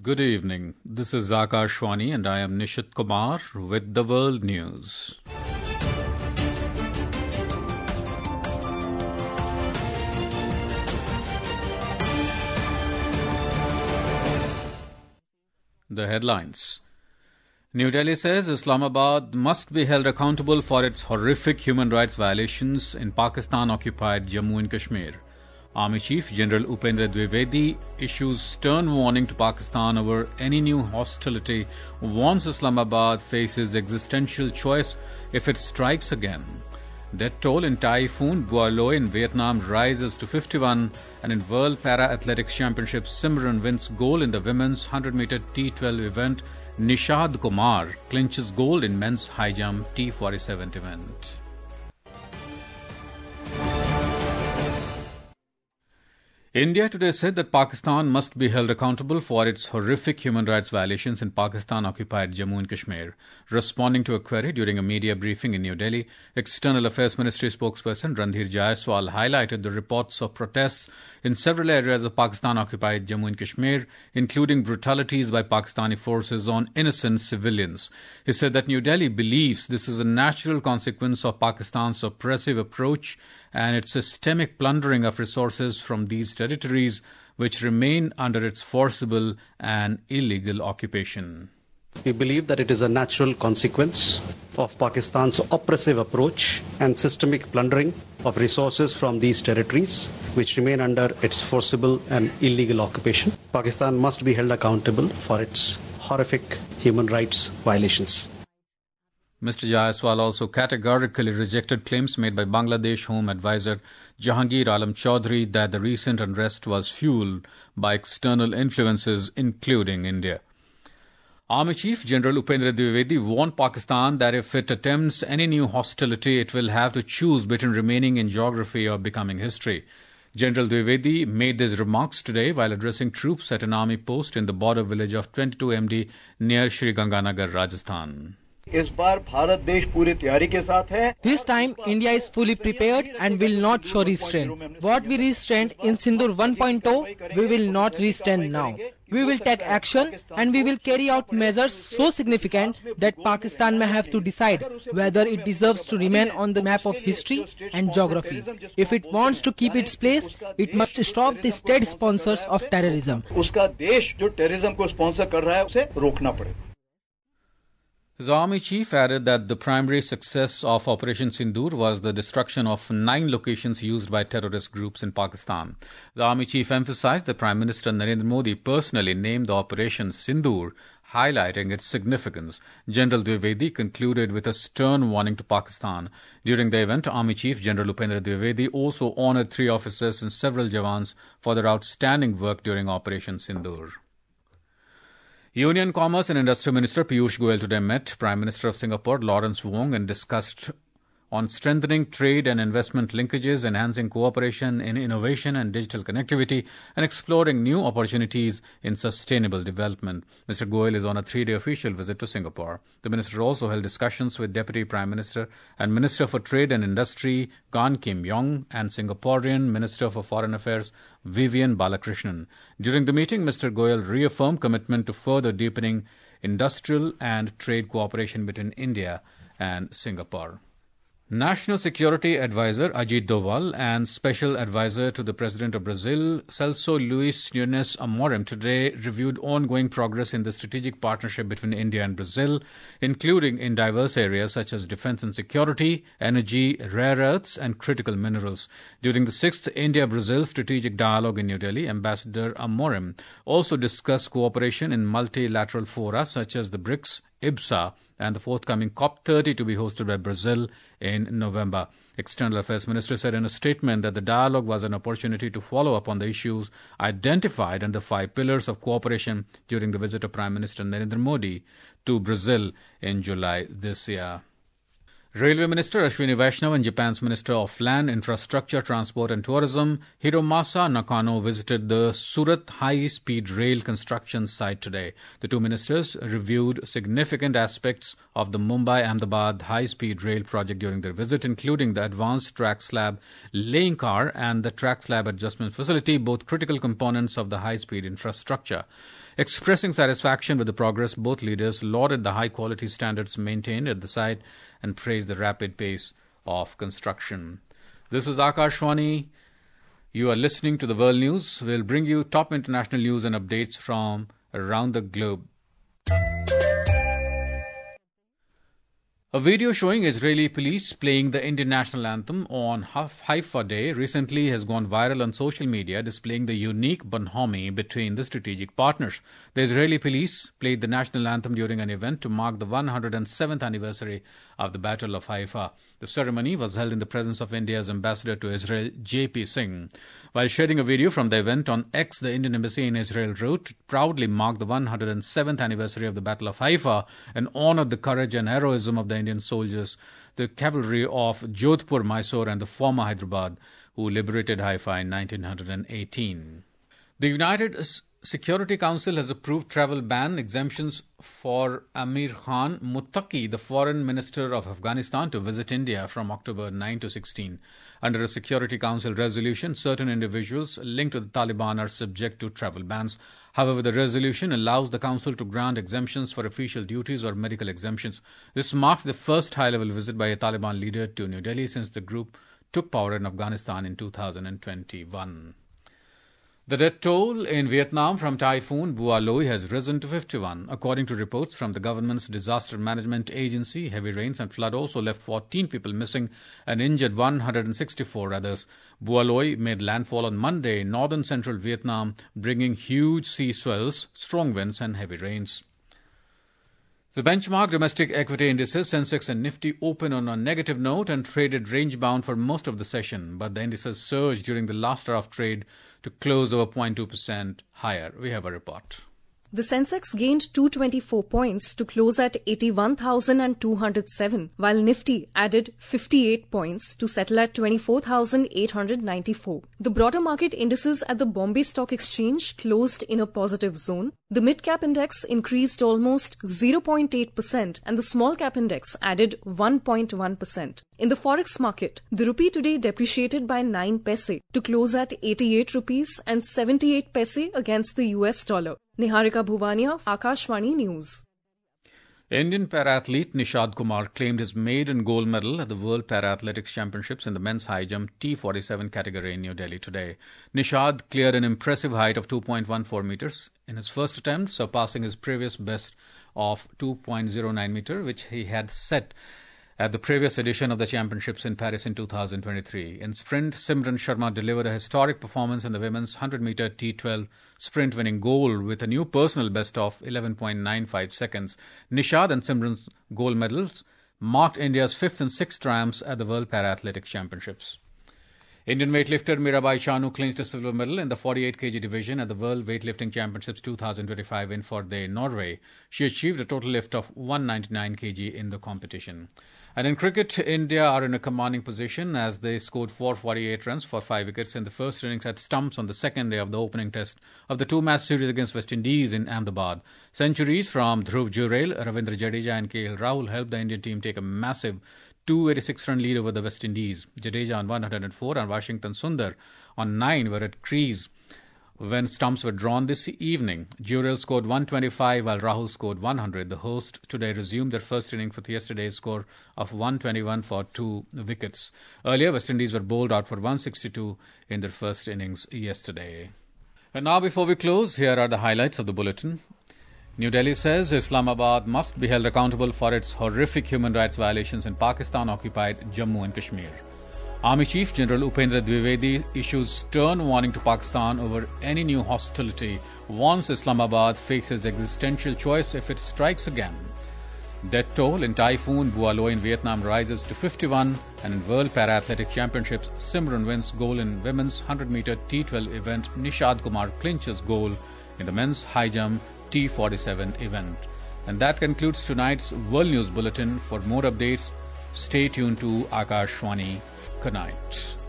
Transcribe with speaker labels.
Speaker 1: Good evening. This is Akashwani and I am Nishit Kumar with the World News. The headlines. New Delhi says Islamabad must be held accountable for its horrific human rights violations in Pakistan-occupied Jammu and Kashmir. Army Chief General Upendra Dwivedi issues stern warning to Pakistan over any new hostility, warns Islamabad faces existential choice if it strikes again. Death toll in Typhoon Boiloy in Vietnam rises to 51, and in World Para Athletics Championship, Simran wins gold in the women's 100-meter T12 event. Nishad Kumar clinches gold in men's high jump T47 event. India today said that Pakistan must be held accountable for its horrific human rights violations in Pakistan-occupied Jammu and Kashmir. Responding to a query during a media briefing in New Delhi, External Affairs Ministry spokesperson Randhir Jaiswal highlighted the reports of protests in several areas of Pakistan-occupied Jammu and Kashmir, including brutalities by Pakistani forces on innocent civilians. He said that New Delhi believes this is a natural consequence of Pakistan's oppressive approach and its systemic plundering of resources from these territories, which remain under its forcible and illegal occupation.
Speaker 2: We believe that it is a natural consequence of Pakistan's oppressive approach and systemic plundering of resources from these territories, which remain under its forcible and illegal occupation. Pakistan must be held accountable for its horrific human rights violations.
Speaker 1: Mr. Jaiswal also categorically rejected claims made by Bangladesh Home Advisor Jahangir Alam Chaudhry that the recent unrest was fueled by external influences, including India. Army Chief General Upendra Dwivedi warned Pakistan that if it attempts any new hostility, it will have to choose between remaining in geography or becoming history. General Dwivedi made these remarks today while addressing troops at an army post in the border village of 22 MD near Sri Ganganagar, Rajasthan.
Speaker 3: This
Speaker 4: time, India is fully prepared and will not show restraint. What we restrained in Sindoor 1.0, we will not restrain now. We will take action and we will carry out measures so significant that Pakistan may have to decide whether it deserves to remain on the map of history and geography. If it wants to keep its place, it must stop the state sponsors of terrorism.
Speaker 1: His army chief added that the primary success of Operation Sindoor was the destruction of 9 locations used by terrorist groups in Pakistan. The army chief emphasized that Prime Minister Narendra Modi personally named the Operation Sindoor, highlighting its significance. General Dwivedi concluded with a stern warning to Pakistan. During the event, Army Chief General Upendra Dwivedi also honored 3 officers and several Jawans for their outstanding work during Operation Sindoor. Union Commerce and Industry Minister Piyush Goyal today met Prime Minister of Singapore Lawrence Wong and discussed on strengthening trade and investment linkages, enhancing cooperation in innovation and digital connectivity, and exploring new opportunities in sustainable development. Mr. Goyal is on a 3-day official visit to Singapore. The minister also held discussions with Deputy Prime Minister and Minister for Trade and Industry Gan Kim Yong and Singaporean Minister for Foreign Affairs Vivian Balakrishnan. During the meeting, Mr. Goyal reaffirmed commitment to further deepening industrial and trade cooperation between India and Singapore. National Security Advisor Ajit Doval and Special Advisor to the President of Brazil, Celso Luis Nunes Amorim, today reviewed ongoing progress in the strategic partnership between India and Brazil, including in diverse areas such as defense and security, energy, rare earths, and critical minerals. During the 6th India-Brazil Strategic Dialogue in New Delhi, Ambassador Amorim also discussed cooperation in multilateral fora such as the BRICS, IBSA, and the forthcoming COP30 to be hosted by Brazil in November. External Affairs Minister said in a statement that the dialogue was an opportunity to follow up on the issues identified under 5 pillars of cooperation during the visit of Prime Minister Narendra Modi to Brazil in July this year. Railway Minister Ashwini Vaishnav and Japan's Minister of Land, Infrastructure, Transport and Tourism Hiromasa Nakano visited the Surat high-speed rail construction site today. The two ministers reviewed significant aspects of the Mumbai-Ahmedabad high-speed rail project during their visit, including the advanced track slab laying car and the track slab adjustment facility, both critical components of the high-speed infrastructure. Expressing satisfaction with the progress, both leaders lauded the high-quality standards maintained at the site and praised the rapid pace of construction. This is Akashvani. You are listening to the World News. We'll bring you top international news and updates from around the globe. A video showing Israeli police playing the Indian national anthem on Haifa Day recently has gone viral on social media, displaying the unique bonhomie between the strategic partners. The Israeli police played the national anthem during an event to mark the 107th anniversary of the Battle of Haifa. The ceremony was held in the presence of India's ambassador to Israel, J.P. Singh. While sharing a video from the event on X, the Indian embassy in Israel wrote, "Proudly marked the 107th anniversary of the Battle of Haifa and honored the courage and heroism of the Indian soldiers, the cavalry of Jodhpur, Mysore and the former Hyderabad, who liberated Haifa in 1918. The United Security Council has approved travel ban exemptions for Amir Khan Muttaqi, the foreign minister of Afghanistan, to visit India from October 9 to 16. Under a Security Council resolution, certain individuals linked to the Taliban are subject to travel bans. However, the resolution allows the Council to grant exemptions for official duties or medical exemptions. This marks the first high-level visit by a Taliban leader to New Delhi since the group took power in Afghanistan in 2021. The death toll in Vietnam from Typhoon Bua Loi has risen to 51. According to reports from the government's disaster management agency, heavy rains and flood also left 14 people missing and injured 164 others. Bua Loi made landfall on Monday in northern central Vietnam, bringing huge sea swells, strong winds and heavy rains. The benchmark domestic equity indices, Sensex and Nifty, opened on a negative note and traded range-bound for most of the session, but the indices surged during the last hour of trade to close over 0.2% higher. We have a report.
Speaker 3: The Sensex gained 224 points to close at 81,207, while Nifty added 58 points to settle at 24,894. The broader market indices at the Bombay Stock Exchange closed in a positive zone. The mid-cap index increased almost 0.8% and the small-cap index added 1.1%. In the forex market, the rupee today depreciated by 9 paise to close at 88 rupees and 78 paise against the US dollar. Niharika Bhuvania, Akashvani News.
Speaker 1: Indian para-athlete Nishad Kumar claimed his maiden gold medal at the World Para-Athletics Championships in the men's high jump T47 category in New Delhi today. Nishad cleared an impressive height of 2.14 meters in his first attempt, surpassing his previous best of 2.09 meter, which he had set at the previous edition of the championships in Paris in 2023. In sprint, Simran Sharma delivered a historic performance in the women's 100-meter T12 sprint, winning gold with a new personal best of 11.95 seconds. Nishad and Simran's gold medals marked India's fifth and sixth triumphs at the World Para-Athletics Championships. Indian weightlifter Mirabai Chanu clinched a silver medal in the 48 kg division at the World Weightlifting Championships 2025 in Førde, Norway. She achieved a total lift of 199 kg in the competition. And in cricket, India are in a commanding position as they scored 448 runs for 5 wickets in the first innings at stumps on the second day of the opening test of the two-match series against West Indies in Ahmedabad. Centuries from Dhruv Jurel, Ravindra Jadeja and KL Rahul helped the Indian team take a massive 286-run lead over the West Indies. Jadeja on 104 and Washington Sundar on 9 were at crease when stumps were drawn this evening. Jurel scored 125 while Rahul scored 100. The hosts today resumed their first innings with yesterday's score of 121 for 2 wickets. Earlier, West Indies were bowled out for 162 in their first innings yesterday. And now, before we close, here are the highlights of the bulletin. New Delhi says Islamabad must be held accountable for its horrific human rights violations in Pakistan-occupied Jammu and Kashmir. Army Chief General Upendra Dwivedi issues stern warning to Pakistan over any new hostility, warns Islamabad faces existential choice if it strikes again. Death toll in Typhoon Bua Loi in Vietnam rises to 51, and in World Para-Athletic Championships, Simran wins gold in women's 100-meter T12 event. Nishad Kumar clinches gold in the men's high jump T47 event. And that concludes tonight's World News Bulletin. For more updates, Stay tuned to Akashvani. Good night.